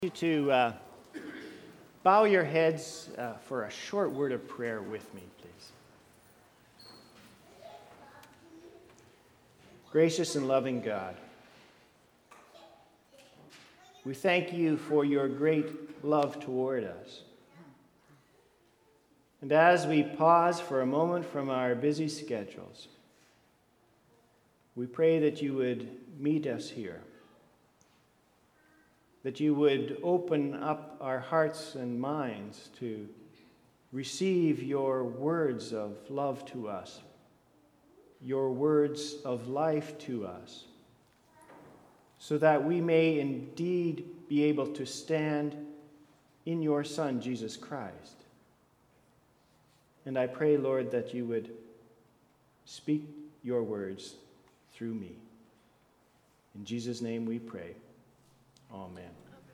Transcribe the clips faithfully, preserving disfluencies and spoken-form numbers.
You to uh, bow your heads uh, for a short word of prayer with me, please. Gracious and loving God, we thank you for your great love toward us. And as we pause for a moment from our busy schedules, we pray that you would meet us here, that you would open up our hearts and minds to receive your words of love to us, your words of life to us, so that we may indeed be able to stand in your Son, Jesus Christ. And I pray, Lord, that you would speak your words through me. In Jesus' name we pray. Amen.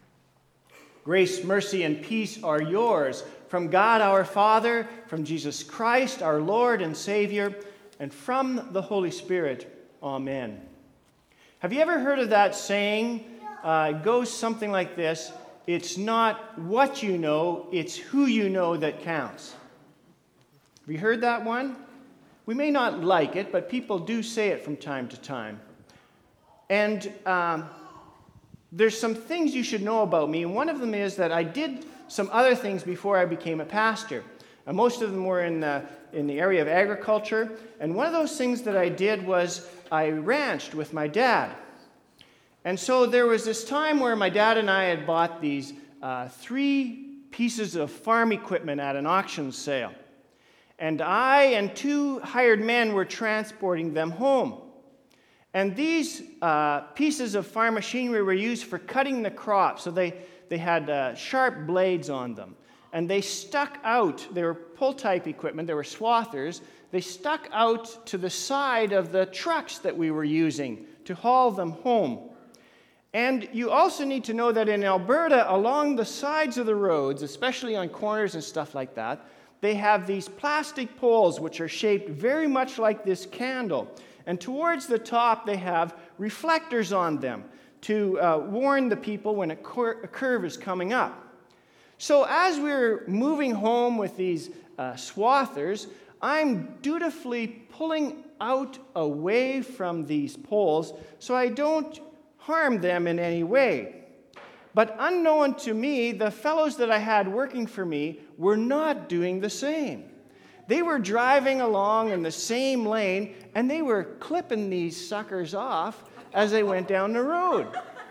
Grace, mercy, and peace are yours from God our Father, from Jesus Christ our Lord and Savior, and from the Holy Spirit. Amen. Have you ever heard of that saying? Uh, it goes something like this: it's not what you know, it's who you know that counts. Have you heard that one? We may not like it, but people do say it from time to time. And um, there's some things you should know about me, and one of them is that I did some other things before I became a pastor. And most of them were in the, in the area of agriculture, and one of those things that I did was I ranched with my dad. And so there was this time where my dad and I had bought these uh, three pieces of farm equipment at an auction sale. And I and two hired men were transporting them home. And these uh, pieces of farm machinery were used for cutting the crop. So they, they had uh, sharp blades on them. And they stuck out. They were pull-type equipment. They were swathers. They stuck out to the side of the trucks that we were using to haul them home. And you also need to know that in Alberta, along the sides of the roads, especially on corners and stuff like that, they have these plastic poles which are shaped very much like this candle. And towards the top, they have reflectors on them to uh, warn the people when a, cur- a curve is coming up. So as we're moving home with these uh, swathers, I'm dutifully pulling out away from these poles so I don't harm them in any way. But unknown to me, the fellows that I had working for me were not doing the same. They were driving along in the same lane, and they were clipping these suckers off as they went down the road.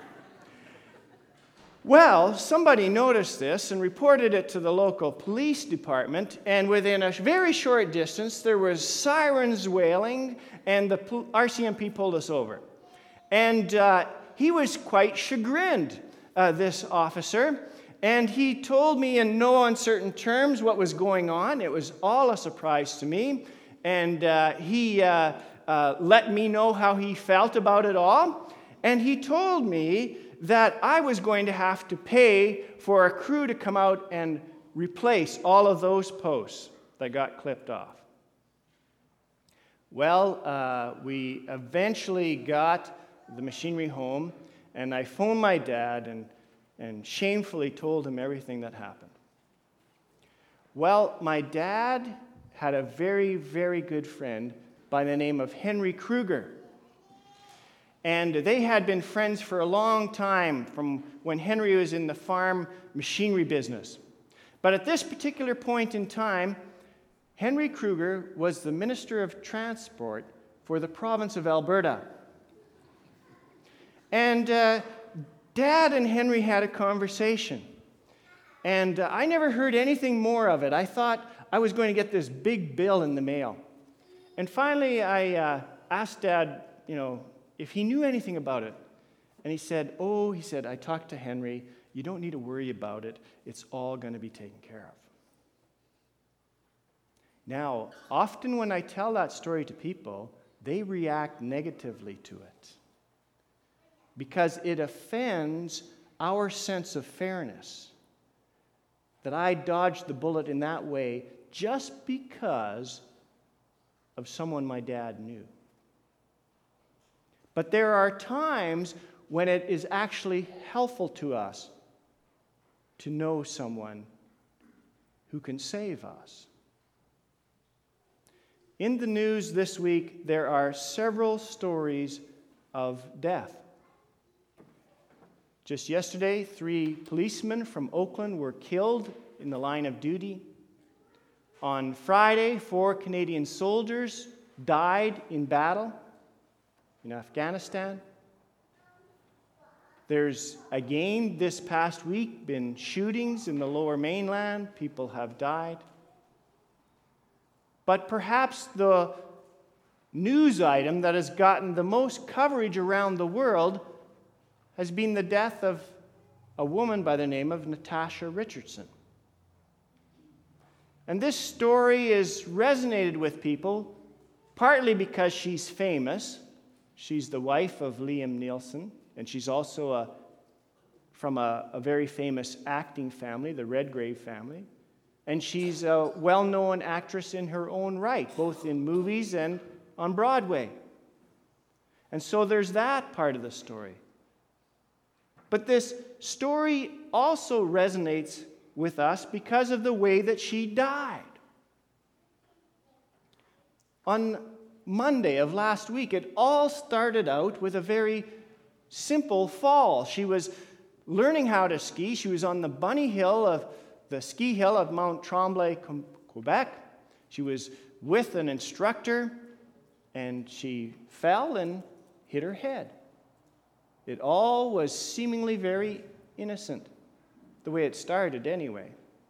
Well, somebody noticed this and reported it to the local police department, and within a very short distance, there was sirens wailing, and the R C M P pulled us over. And uh, he was quite chagrined, uh, this officer. And he told me in no uncertain terms what was going on. It was all a surprise to me. And uh, he uh, uh, let me know how he felt about it all. And he told me that I was going to have to pay for a crew to come out and replace all of those posts that got clipped off. Well, uh, we eventually got the machinery home, and I phoned my dad and and shamefully told him everything that happened. Well, my dad had a very, very good friend by the name of Henry Kruger. And they had been friends for a long time, from when Henry was in the farm machinery business. But at this particular point in time, Henry Kruger was the Minister of Transport for the province of Alberta. And uh, Dad and Henry had a conversation, and uh, I never heard anything more of it. I thought I was going to get this big bill in the mail. And finally, I uh, asked Dad, you know, if he knew anything about it. And he said, oh, he said, I talked to Henry. You don't need to worry about it. It's all going to be taken care of. Now, often when I tell that story to people, they react negatively to it, because it offends our sense of fairness, that I dodged the bullet in that way just because of someone my dad knew. But there are times when it is actually helpful to us to know someone who can save us. In the news this week, there are several stories of death. Just yesterday, three policemen from Oakland were killed in the line of duty. On Friday, four Canadian soldiers died in battle in Afghanistan. There's, again, this past week, been shootings in the Lower Mainland. People have died. But perhaps the news item that has gotten the most coverage around the world has been the death of a woman by the name of Natasha Richardson. And this story has resonated with people, partly because she's famous. She's the wife of Liam Neeson, and she's also a, from a, a very famous acting family, the Redgrave family. And she's a well-known actress in her own right, both in movies and on Broadway. And so there's that part of the story. But this story also resonates with us because of the way that she died. On Monday of last week, it all started out with a very simple fall. She was learning how to ski. She was on the bunny hill of the ski hill of Mount Tremblay, Quebec. She was with an instructor, and she fell and hit her head. It all was seemingly very innocent, the way it started anyway.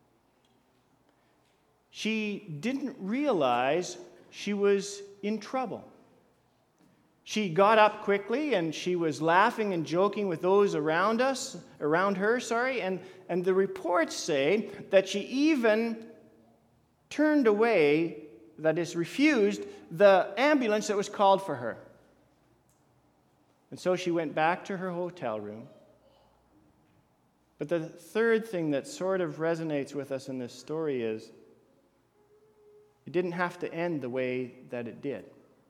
She didn't realize she was in trouble. She got up quickly, and she was laughing and joking with those around us, around her, sorry, and, and the reports say that she even turned away, that is, refused, the ambulance that was called for her. And so she went back to her hotel room. But the third thing that sort of resonates with us in this story is it didn't have to end the way that it did.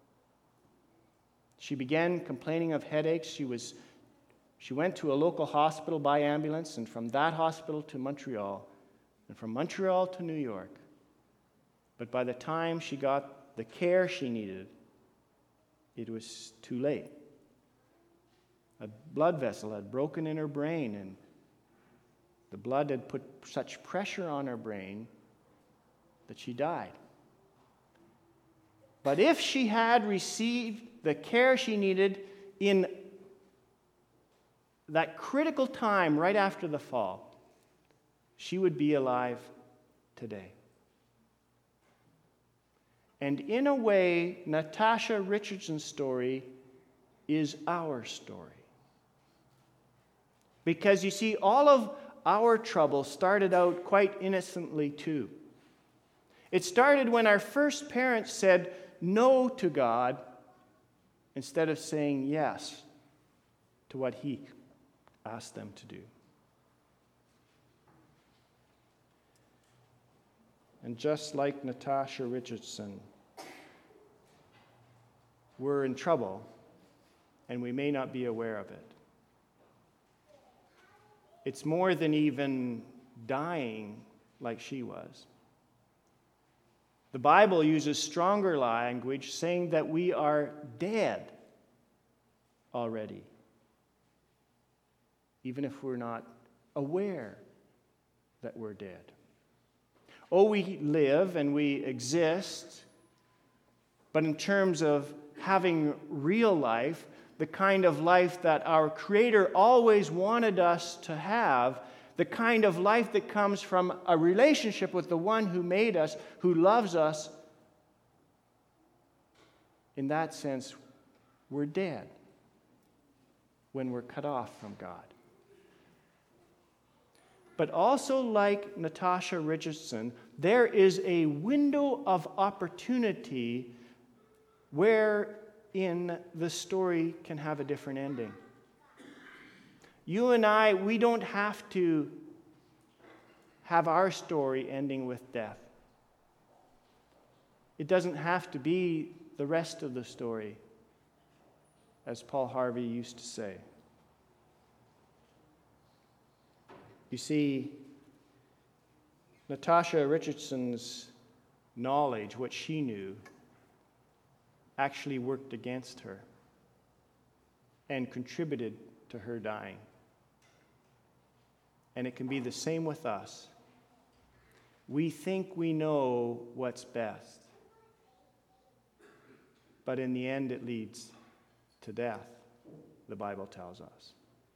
She began complaining of headaches. She was, she went to a local hospital by ambulance, and from that hospital to Montreal, and from Montreal to New York. But by the time she got the care she needed, it was too late. A blood vessel had broken in her brain, and the blood had put such pressure on her brain that she died. But if she had received the care she needed in that critical time right after the fall, she would be alive today. And in a way, Natasha Richardson's story is our story. Because you see, all of our trouble started out quite innocently too. It started when our first parents said no to God instead of saying yes to what He asked them to do. And just like Natasha Richardson, we're in trouble, and we may not be aware of it. It's more than even dying like she was. The Bible uses stronger language, saying that we are dead already, even if we're not aware that we're dead. Oh, we live and we exist, but in terms of having real life, the kind of life that our Creator always wanted us to have, the kind of life that comes from a relationship with the one who made us, who loves us, in that sense, we're dead when we're cut off from God. But also, like Natasha Richardson, there is a window of opportunity wherein the story can have a different ending. You and I, we don't have to have our story ending with death. It doesn't have to be the rest of the story, as Paul Harvey used to say. You see, Natasha Richardson's knowledge, what she knew, actually worked against her and contributed to her dying. And it can be the same with us. We think we know what's best, but in the end it leads to death, the Bible tells us.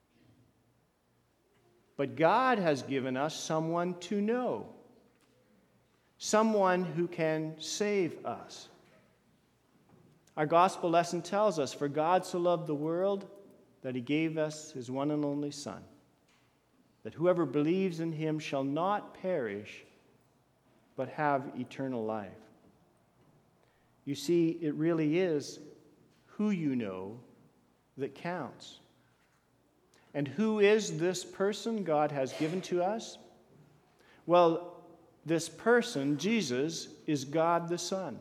But God has given us someone to know, someone who can save us. Our gospel lesson tells us, "For God so loved the world that he gave us his one and only Son, that whoever believes in him shall not perish, but have eternal life." You see, it really is who you know that counts. And who is this person God has given to us? Well, this person, Jesus, is God the Son.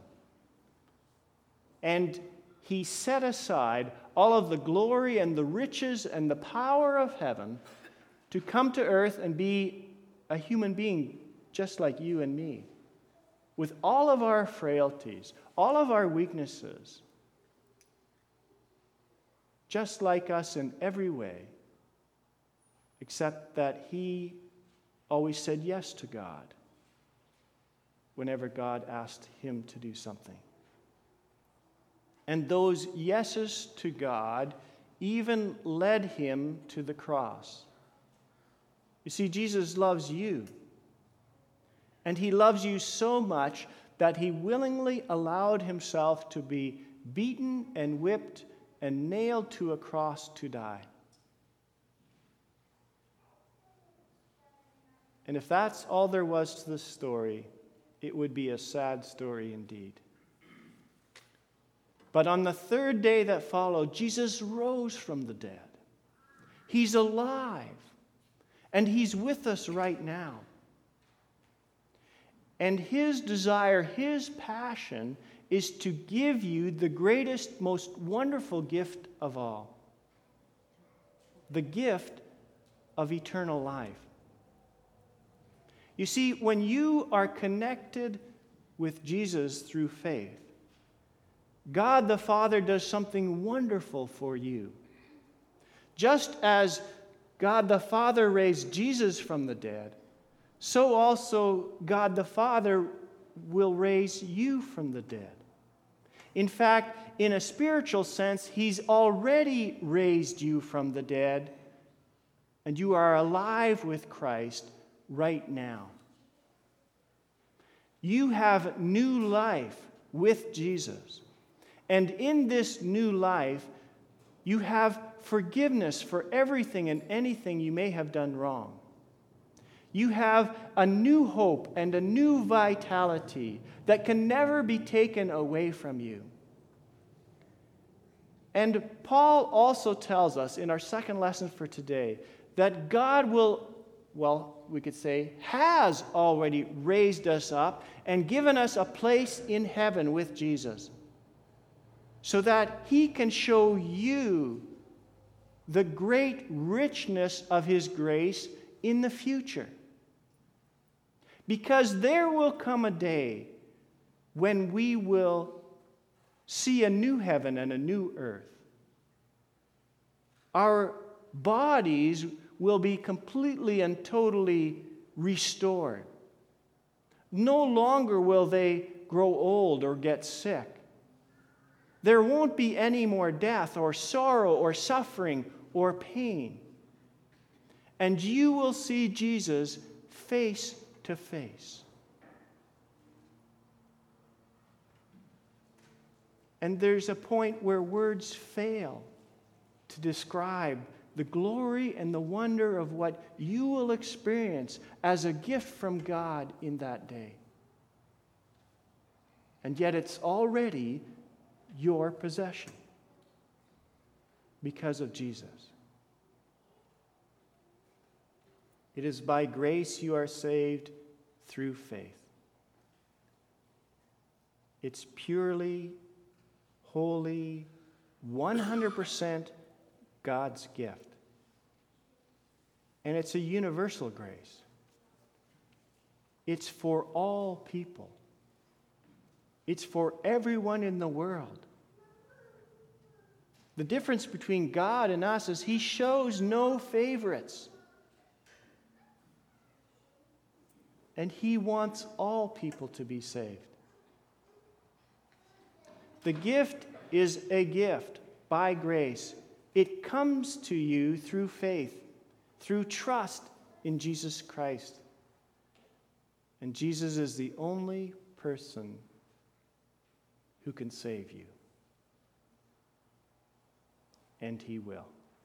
And he set aside all of the glory and the riches and the power of heaven to come to earth and be a human being just like you and me, with all of our frailties, all of our weaknesses, just like us in every way, except that he always said yes to God whenever God asked him to do something. And those yeses to God even led him to the cross. You see, Jesus loves you. And he loves you so much that he willingly allowed himself to be beaten and whipped and nailed to a cross to die. And if that's all there was to the story, it would be a sad story indeed. But on the third day that followed, Jesus rose from the dead. He's alive, and he's with us right now. And his desire, his passion, is to give you the greatest, most wonderful gift of all, the gift of eternal life. You see, when you are connected with Jesus through faith, God the Father does something wonderful for you. Just as God the Father raised Jesus from the dead, so also God the Father will raise you from the dead. In fact, in a spiritual sense, he's already raised you from the dead, and you are alive with Christ right now. You have new life with Jesus. And in this new life, you have forgiveness for everything and anything you may have done wrong. You have a new hope and a new vitality that can never be taken away from you. And Paul also tells us in our second lesson for today that God will, well, we could say, has already raised us up and given us a place in heaven with Jesus, so that he can show you the great richness of his grace in the future. Because there will come a day when we will see a new heaven and a new earth. Our bodies will be completely and totally restored. No longer will they grow old or get sick. There won't be any more death or sorrow or suffering or pain. And you will see Jesus face to face. And there's a point where words fail to describe the glory and the wonder of what you will experience as a gift from God in that day. And yet it's already your possession because of Jesus. It is by grace you are saved through faith. It's purely, wholly, one hundred percent God's gift. And it's a universal grace. It's for all people. It's for everyone in the world. The difference between God and us is He shows no favorites. And He wants all people to be saved. The gift is a gift by grace. It comes to you through faith, through trust in Jesus Christ. And Jesus is the only person who can save you. And He will.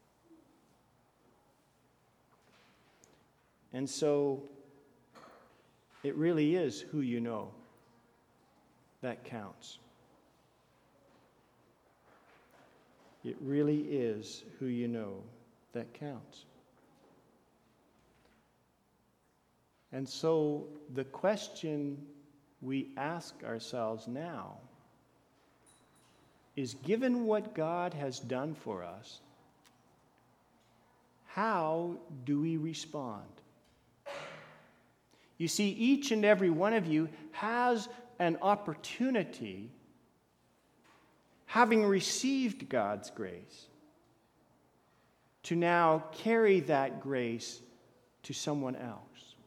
And so, it really is who you know that counts. It really is who you know that counts. And so the question we ask ourselves now is, given what God has done for us, how do we respond? You see, each and every one of you has an opportunity, having received God's grace, to now carry that grace to someone else.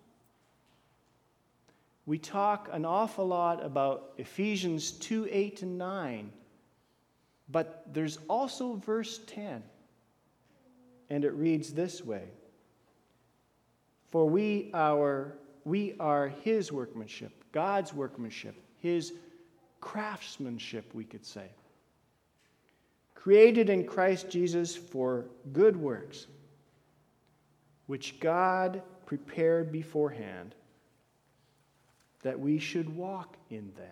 We talk an awful lot about Ephesians two, eight, and nine, but there's also verse ten, and it reads this way: For we, our, we are His workmanship, God's workmanship, His craftsmanship, we could say, created in Christ Jesus for good works, which God prepared beforehand that we should walk in them.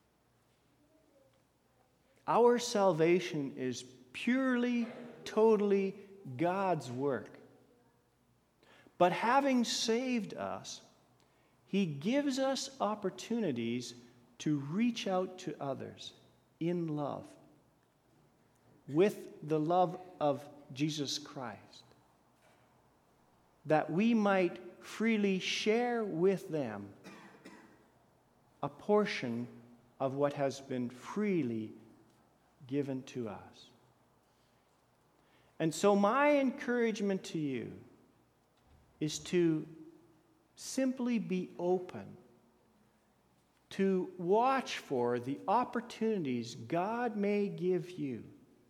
Our salvation is purely, totally God's work. But having saved us, He gives us opportunities to reach out to others in love, with the love of Jesus Christ, that we might freely share with them a portion of what has been freely given to us. And so my encouragement to you is to simply be open, to watch for the opportunities God may give you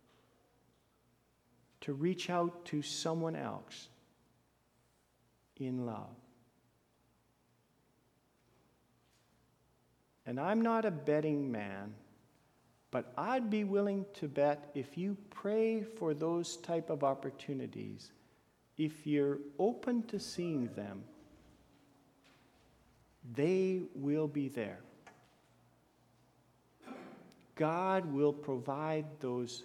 to reach out to someone else in love. And I'm not a betting man, but I'd be willing to bet if you pray for those type of opportunities, if you're open to seeing them, they will be there. God will provide those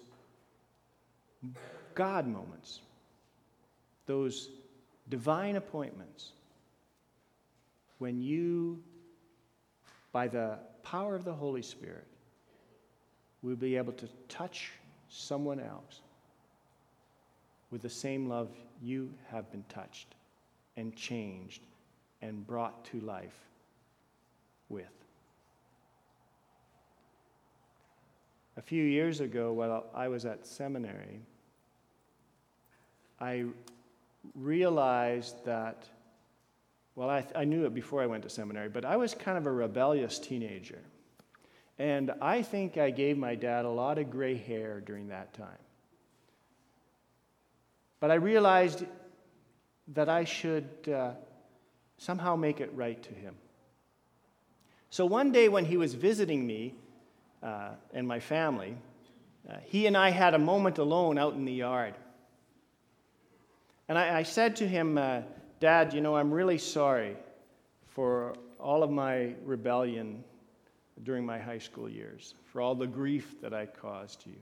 God moments, those divine appointments, when you, by the power of the Holy Spirit, will be able to touch someone else with the same love you have been touched and changed and brought to life with. A few years ago, while I was at seminary, I realized that, well, I, I knew it before I went to seminary, but I was kind of a rebellious teenager. And I think I gave my dad a lot of gray hair during that time. But I realized that I should uh, somehow make it right to him. So one day when he was visiting me uh, and my family, uh, he and I had a moment alone out in the yard. And I, I said to him, uh, Dad, you know, I'm really sorry for all of my rebellion during my high school years, for all the grief that I caused you.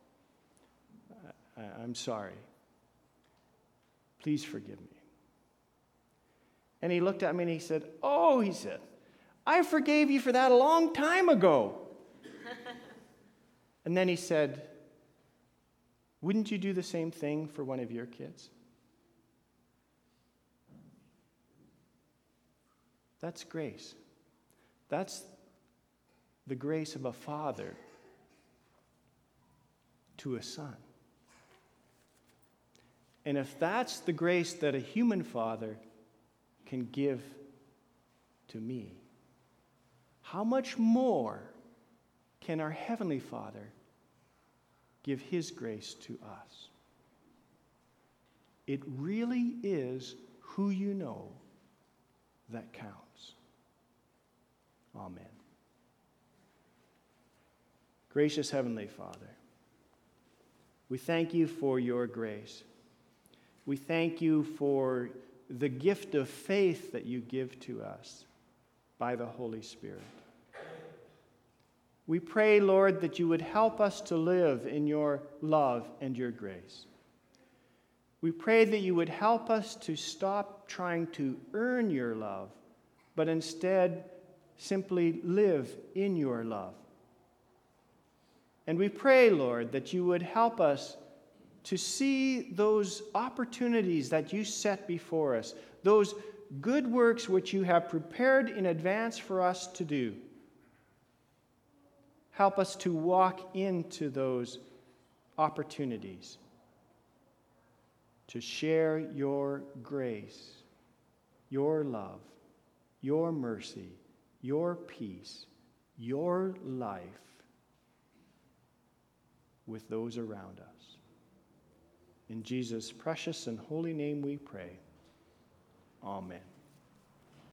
I, I'm sorry. Please forgive me. And he looked at me and he said, oh, he said, I forgave you for that a long time ago. And then he said, wouldn't you do the same thing for one of your kids? That's grace. That's the grace of a father to a son. And if that's the grace that a human father can give to me, how much more can our Heavenly Father give His grace to us? It really is who you know that counts. Amen. Gracious Heavenly Father, we thank you for your grace. We thank you for the gift of faith that you give to us by the Holy Spirit. We pray, Lord, that you would help us to live in your love and your grace. We pray that you would help us to stop trying to earn your love, but instead simply live in your love. And we pray, Lord, that you would help us to see those opportunities that you set before us, those good works which you have prepared in advance for us to do. Help us to walk into those opportunities to share your grace, your love, your mercy, your peace, your life with those around us. In Jesus' precious and holy name we pray. Amen.